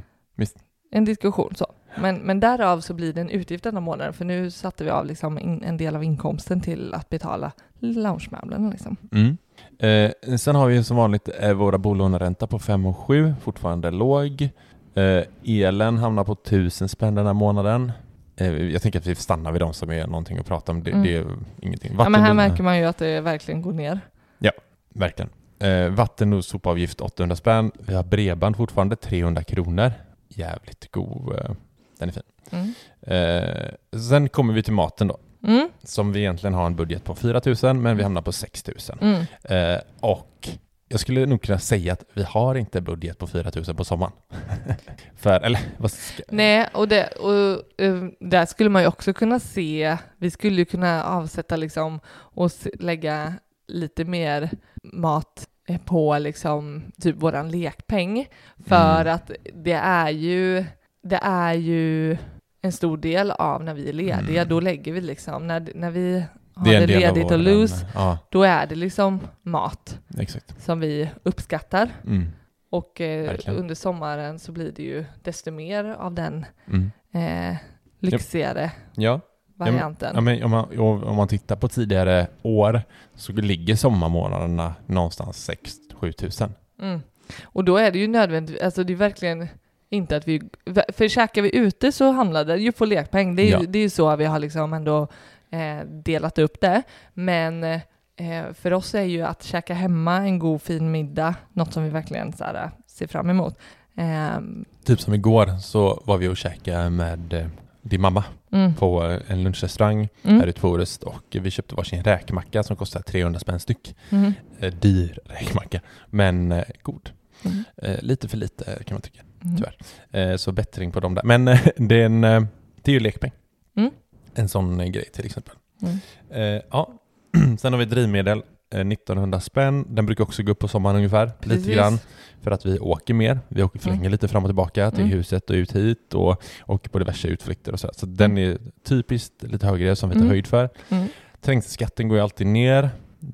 en diskussion så. Men, men därav så blir det en utgift denna månaden, för nu satte vi av liksom in, en del av inkomsten till att betala loungemöblerna liksom. Mm. Eh, sen har vi som vanligt eh, våra bolåneränta på fem och sju, fortfarande låg. Eh, elen hamnar på tusen spänn den här månaden. Eh, jag tänker att vi stannar vid dem som är någonting att prata om. Det, Mm. det är ingenting. Ja, men här Vatten- märker man ju att det verkligen går ner. Verkligen. Eh, vatten- och sopavgift åttahundra spänn. Vi har bredband fortfarande trehundra kronor. Jävligt god. Eh, den är fin. Mm. Eh, sen kommer vi till maten då. Mm. Som vi egentligen har en budget på fyra tusen, men vi hamnar på sex tusen. Mm. Eh, och jag skulle nog kunna säga att vi har inte budget på fyra tusen på sommaren. För, eller vad ska... Nej, och, det, och uh, där skulle man ju också kunna se, vi skulle ju kunna avsätta liksom och s- lägga lite mer mat eh, på liksom typ våran lekpeng, för Mm. att det är ju det är ju en stor del av när vi är lediga, Mm. då lägger vi liksom, när, när vi har Det är det, en del av ledigt och våran- loose, Ja, då är det liksom mat exakt. som vi uppskattar. Mm. Och eh, Verkligen. under sommaren så blir det ju desto mer av den Mm. eh, lyxigare Ja. varianten. Ja, men om, man, om man tittar på tidigare år så ligger sommarmånaderna någonstans sex till sju tusen. Mm. Och då är det ju nödvändigt, alltså det är verkligen inte att vi, för käkar vi ute så handlar det ju på lekpeng. Det är ju Ja. det är ju så vi har liksom ändå eh, delat upp det. Men eh, för oss är ju att käka hemma en god fin middag något som vi verkligen så här, ser fram emot. Eh, Typ som igår så var vi och käkade med eh, din mamma mm. på en lunchrestaurang Mm. här ute på Orust, och vi köpte varsin räkmacka som kostar trehundra spänn styck. Mm. Eh, dyr räkmacka, men eh, god. Mm. Eh, lite för lite kan man tycka, Mm. tyvärr. Eh, så bättring på dem där. Men eh, det, är en, eh, det är ju lekpeng. Mm. En sån eh, grej till exempel. Mm. Eh, ja. Sen har vi drivmedel, eh, nittonhundra spänn. Den brukar också gå upp på sommaren ungefär, Precis. lite grann. För att vi åker mer. Vi åker förlänger Mm. lite fram och tillbaka till Mm. huset och ut hit och åker på diverse utflykter och så. Så den är typiskt lite högre som vi tar Mm. höjd för. Mm. Trängselskatten går ju alltid ner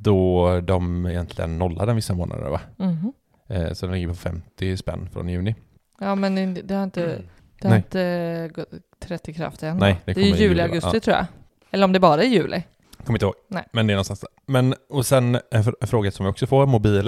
då de egentligen nollar den vissa månader, va? Mhm. Eh, så den ligger på femtio spänn från juni. Ja, men det har inte, det har Nej. inte gått trätt i kraft än. Nej, det det är ju kommer i juli, juli, augusti ja. tror jag. Eller om det bara är juli. Kommer inte ihåg. Nej. Men det är någonstans där. Men, och sen en, fr- en fråga som vi också får, mobilen.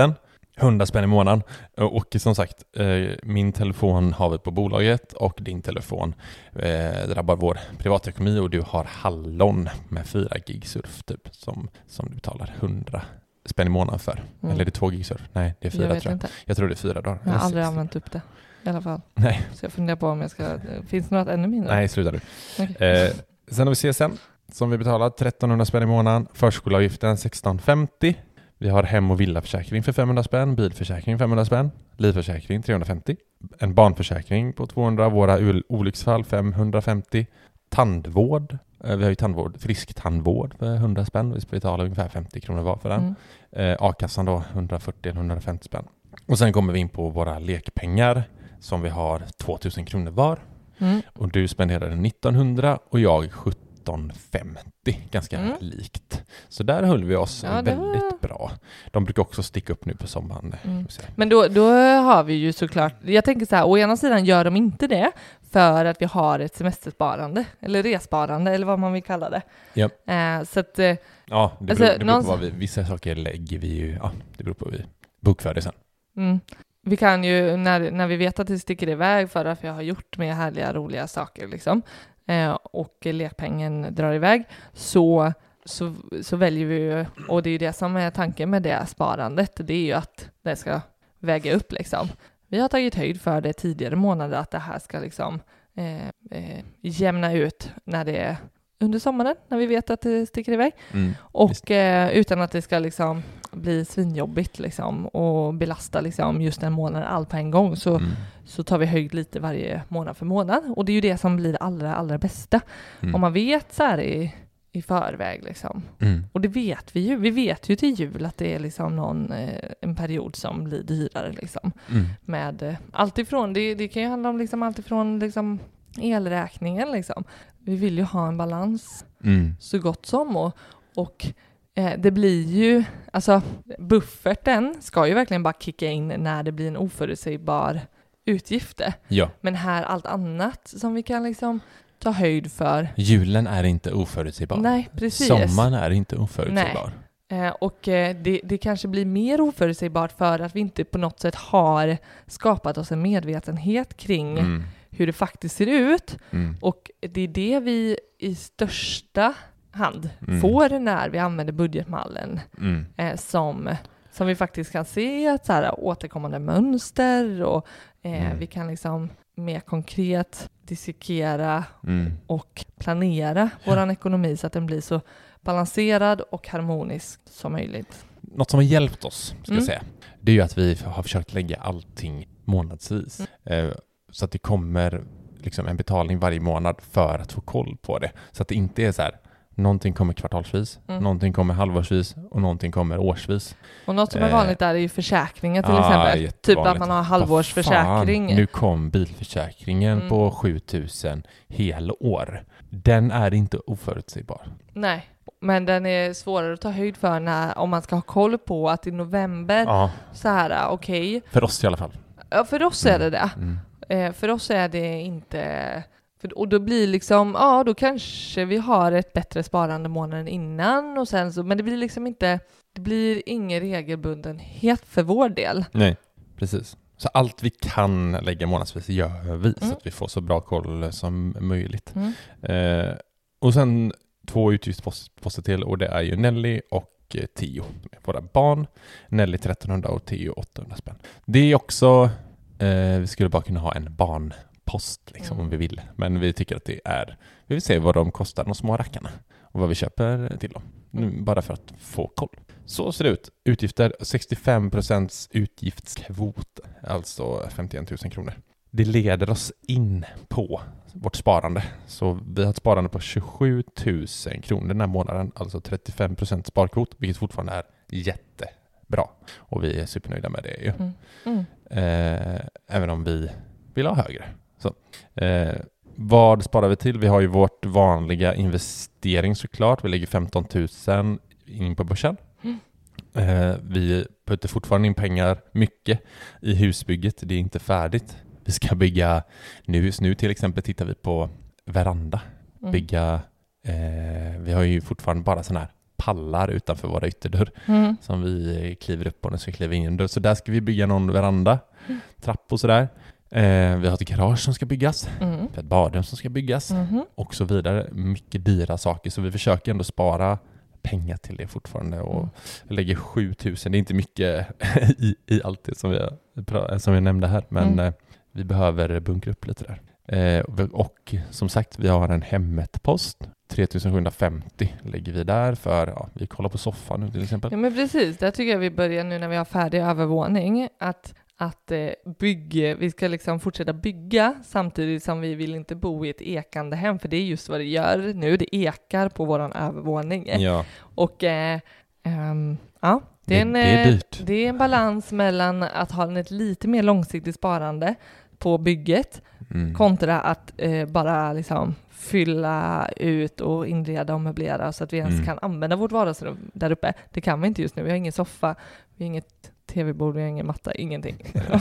hundra spänn i månaden. Och som sagt, min telefon har vi på bolaget och din telefon drabbar vår privatekonomi och du har Hallon med fyra gig surf typ som, som du betalar hundra spänn i månaden för. Mm. Eller är det två gig surf? Nej, det är fyra jag tror jag. Inte. Jag tror det är fyra dagar. Jag har aldrig använt upp det i alla fall. Nej. Så jag funderar på om jag ska... Finns det något ännu mindre? Nej, sluta du. Okay. Eh, sen har vi C S N som vi betalar trettonhundra spänn i månaden. Förskolavgiften sexton femtio. Vi har hem- och villaförsäkring för femhundra spänn, bilförsäkring femhundra spänn, livförsäkring trehundrafemtio, en barnförsäkring på tvåhundra, våra olycksfall femhundrafemtio, tandvård, vi har ju tandvård, frisk tandvård för hundra spänn, vi betalar ungefär femtio kronor var för den. Mm. Eh, A-kassan då hundrafyrtio till hundrafemtio spänn. Och sen kommer vi in på våra lekpengar som vi har tvåtusen kronor var. Mm. Och du spenderade nittonhundra och jag sjutton femtio, ganska mm. likt. Så där höll vi oss ja, väldigt var... bra. De brukar också sticka upp nu på sommaren. Mm. Men då, då har vi ju såklart, jag tänker så här, å ena sidan gör de inte det för att vi har ett semestersparande eller resparande eller vad man vill kalla det. Yep. Eh, så att, eh, ja, det beror, alltså, det beror på vad vi, vissa saker lägger vi ju, ja, det beror på vad vi bokför det sen. Mm. Vi kan ju, när, när vi vet att det sticker iväg för att vi har gjort med härliga, roliga saker liksom, eh, och lekpengen drar iväg, så, så, så väljer vi ju, och det är ju det som är tanken med det sparandet, det är ju att det ska väga upp liksom. Vi har tagit höjd för det tidigare månader att det här ska liksom eh, eh, jämna ut när det är under sommaren, när vi vet att det sticker iväg. Mm, och eh, utan att det ska liksom bli svinjobbigt liksom, och belasta liksom, just den månaden allt på en gång, så, mm. så tar vi höjd lite varje månad för månad. Och det är ju det som blir allra, allra bästa. Mm. Om man vet så här i, i förväg. Liksom. Mm. Och det vet vi ju. Vi vet ju till jul att det är liksom någon, eh, en period som blir dyrare. Liksom. Mm. Med eh, allt ifrån, det, det kan ju handla om liksom, allt ifrån liksom, elräkningen. Liksom. Vi vill ju ha en balans mm. så gott som. Och, och eh, det blir ju, alltså bufferten ska ju verkligen bara kicka in när det blir en oförutsägbar utgift. Ja. Men här allt annat som vi kan liksom ta höjd för. Julen är inte oförutsägbar. Nej, precis. Sommaren är inte oförutsägbar. Nej. Eh, och eh, det, det kanske blir mer oförutsägbart för att vi inte på något sätt har skapat oss en medvetenhet kring mm. hur det faktiskt ser ut. Mm. Och det är det vi i största hand mm. får när vi använder budgetmallen mm. eh, som, som vi faktiskt kan se ett så här återkommande mönster och eh, mm. vi kan liksom mer konkret dissekera mm. och planera ja. vår ekonomi så att den blir så balanserad och harmonisk som möjligt. Något som har hjälpt oss, ska mm. jag säga, det är ju att vi har försökt lägga allting månadsvis. Mm. Eh, så att det kommer liksom en betalning varje månad för att få koll på det. Så att det inte är så här, någonting kommer kvartalsvis, mm. någonting kommer halvårsvis och någonting kommer årsvis. Och något som är vanligt där är ju försäkringar till ah, exempel. Jättevanligt. Typ att man har halvårsförsäkring. Nu kom bilförsäkringen mm. på sjutusen helår. Den är inte oförutsägbar. Nej, men den är svårare att ta höjd för när, om man ska ha koll på att i november ah. så här, okej. Okay. För oss i alla fall. Ja, för oss är det det. Mm. Eh, för oss är det inte... För, och då blir liksom, ja då kanske vi har ett bättre sparande månaden innan och sen så, men det blir liksom inte, det blir ingen regelbundenhet för vår del. Nej, precis. Så allt vi kan lägga månadsvis gör vi mm. så att vi får så bra koll som möjligt. Mm. Eh, och sen två utgiftsposter till och det är ju Nelly och eh, Tio. Våra barn. Nelly trettonhundra och Tio åttahundra spänn. Det är också, eh, vi skulle bara kunna ha en barn post liksom, mm. om vi vill. Men vi tycker att det är, vi vill se vad de kostar, de små rackarna. Och vad vi köper till dem. Mm. Bara för att få koll. Så ser det ut. Utgifter, sextiofem procent utgiftskvot. Alltså femtioen tusen kronor. Det leder oss in på vårt sparande. Så vi har ett sparande på tjugosju tusen kronor den här månaden. Alltså trettiofem procent sparkvot. Vilket fortfarande är jättebra. Och vi är supernöjda med det ju. Mm. Mm. Eh, även om vi vill ha högre. Så, eh, vad sparar vi till? Vi har ju vårt vanliga investering såklart. Vi lägger femton tusen in på börsen. Mm. Eh, vi puttar fortfarande in pengar mycket i husbygget. Det är inte färdigt. Vi ska bygga, nu, just nu till exempel tittar vi på veranda. Mm. Bygga, eh, vi har ju fortfarande bara sån här pallar utanför våra ytterdörr mm. som vi kliver upp på när vi ska kliva in i en dörr. Så där ska vi bygga någon veranda, mm. trapp och sådär. Eh, vi har ett garage som ska byggas, mm. vi har ett badrum som ska byggas mm. och så vidare. Mycket dyra saker, så vi försöker ändå spara pengar till det fortfarande och mm. lägger sjutusen. Det är inte mycket i, i allt det som vi, som vi nämnde här, men mm. eh, vi behöver bunkra upp lite där. Eh, och som sagt, vi har en Hemmet-post. tre tusen sjuhundrafemtio lägger vi där för, ja, vi kollar på soffan nu till exempel. Ja, men precis, där tycker jag vi börjar nu när vi har färdig övervåning att, att eh, bygga, vi ska liksom fortsätta bygga samtidigt som vi vill inte bo i ett ekande hem, för det är just vad det gör nu, det ekar på våran övervåning. Ja. Och eh, um, ja, det är, en, det, det, är dyrt. det är en balans mellan att ha ett lite mer långsiktigt sparande på bygget mm. kontra att eh, bara liksom fylla ut och inreda och möblera så att vi ens mm. kan använda vårt vardagsrum där uppe. Det kan vi inte just nu. Vi har ingen soffa, vi har inget tv-bord, vi har ingen matta, ingenting.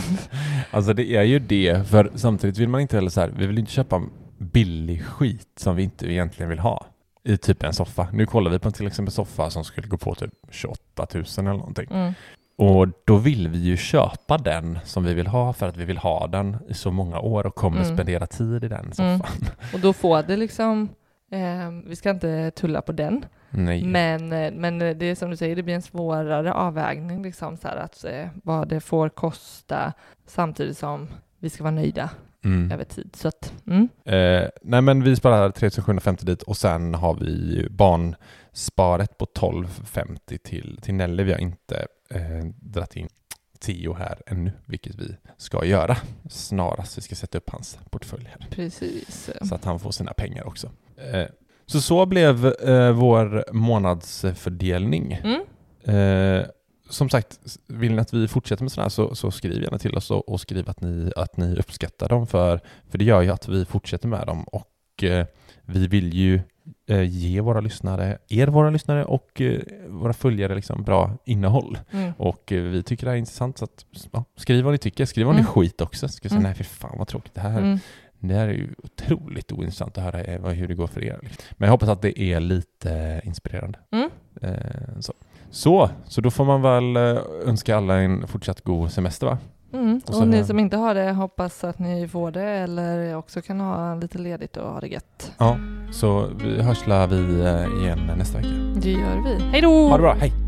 Alltså det är ju det, för samtidigt vill man inte heller så här, vi vill inte köpa billig skit som vi inte egentligen vill ha i typ en soffa. Nu kollar vi på till exempel soffa som skulle gå på typ tjugoåtta tusen eller någonting. Mm. Och då vill vi ju köpa den som vi vill ha för att vi vill ha den i så många år och kommer mm. spendera tid i den soffan. Mm. Och då får det liksom, eh, vi ska inte tulla på den. Nej. Men, men det är som du säger, det blir en svårare avvägning liksom, så här, att eh, vad det får kosta samtidigt som vi ska vara nöjda mm. över tid. Så att, mm. eh, nej men vi sparar tre tusen sjuhundrafemtio dit och sen har vi barnsparet på tolv femtio till, till Nelly. Vi har inte eh, dratt in Theo här ännu, vilket vi ska göra snarast. Vi ska sätta upp hans portfölj här. Precis. Så att han får sina pengar också. Eh, så så blev eh, vår månadsfördelning. Mm. Eh, som sagt, vill ni att vi fortsätter med sådana här så, så skriv gärna till oss och, och skriv att ni, att ni uppskattar dem. För, för det gör ju att vi fortsätter med dem. Och eh, vi vill ju eh, ge våra lyssnare, er våra lyssnare och eh, våra följare liksom bra innehåll. Mm. Och eh, vi tycker det är intressant. Så att, ja, skriv vad ni tycker. Skriv vad mm. ni skit också. Ska säga, mm. nej för fan vad tråkigt det här. Mm. Det här är ju otroligt ointressant att höra hur det går för er. Men jag hoppas att det är lite inspirerande. Mm. Eh, så. Så, så då får man väl önska alla en fortsatt god semester, va? Mm. Och, och ni som inte har det, hoppas att ni får det eller också kan ha lite ledigt och ha det gött. Ja, så vi hörs vi igen nästa vecka. Det gör vi. Hej då! Ha det bra, hej!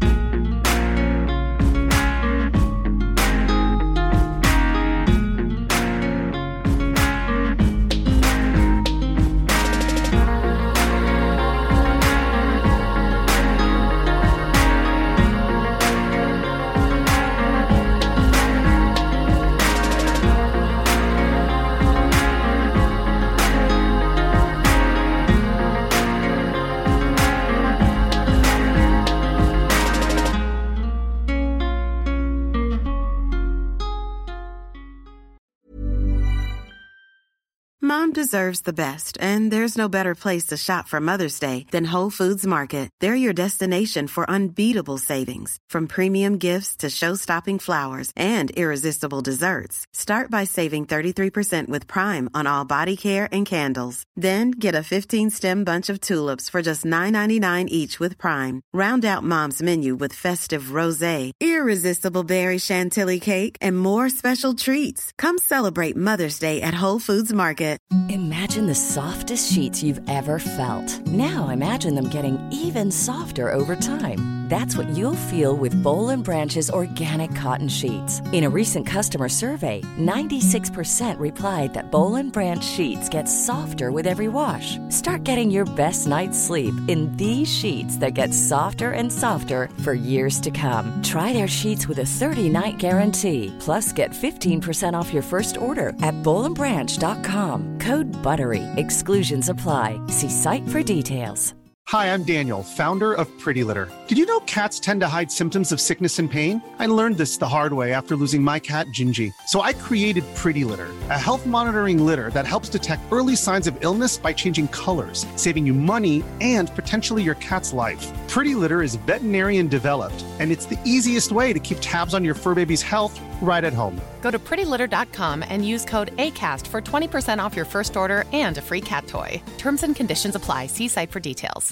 Mom deserves the best, and there's no better place to shop for Mother's Day than Whole Foods Market. They're your destination for unbeatable savings, from premium gifts to show-stopping flowers and irresistible desserts. Start by saving thirty-three percent with Prime on all body care and candles. Then get a fifteen-stem bunch of tulips for just nine ninety-nine each with Prime. Round out Mom's menu with festive rosé, irresistible berry chantilly cake, and more special treats. Come celebrate Mother's Day at Whole Foods Market. Imagine the softest sheets you've ever felt. Now imagine them getting even softer over time. That's what you'll feel with Boll and Branch's organic cotton sheets. In a recent customer survey, ninety-six percent replied that Boll and Branch sheets get softer with every wash. Start getting your best night's sleep in these sheets that get softer and softer for years to come. Try their sheets with a thirty-night guarantee. Plus, get fifteen percent off your first order at boll and branch dot com. Code BUTTERY. Exclusions apply. See site for details. Hi, I'm Daniel, founder of Pretty Litter. Did you know cats tend to hide symptoms of sickness and pain? I learned this the hard way after losing my cat, Gingy. So I created Pretty Litter, a health monitoring litter that helps detect early signs of illness by changing colors, saving you money and potentially your cat's life. Pretty Litter is veterinarian developed, and it's the easiest way to keep tabs on your fur baby's health right at home. Go to pretty litter dot com and use code ACAST for twenty percent off your first order and a free cat toy. Terms and conditions apply. See site for details.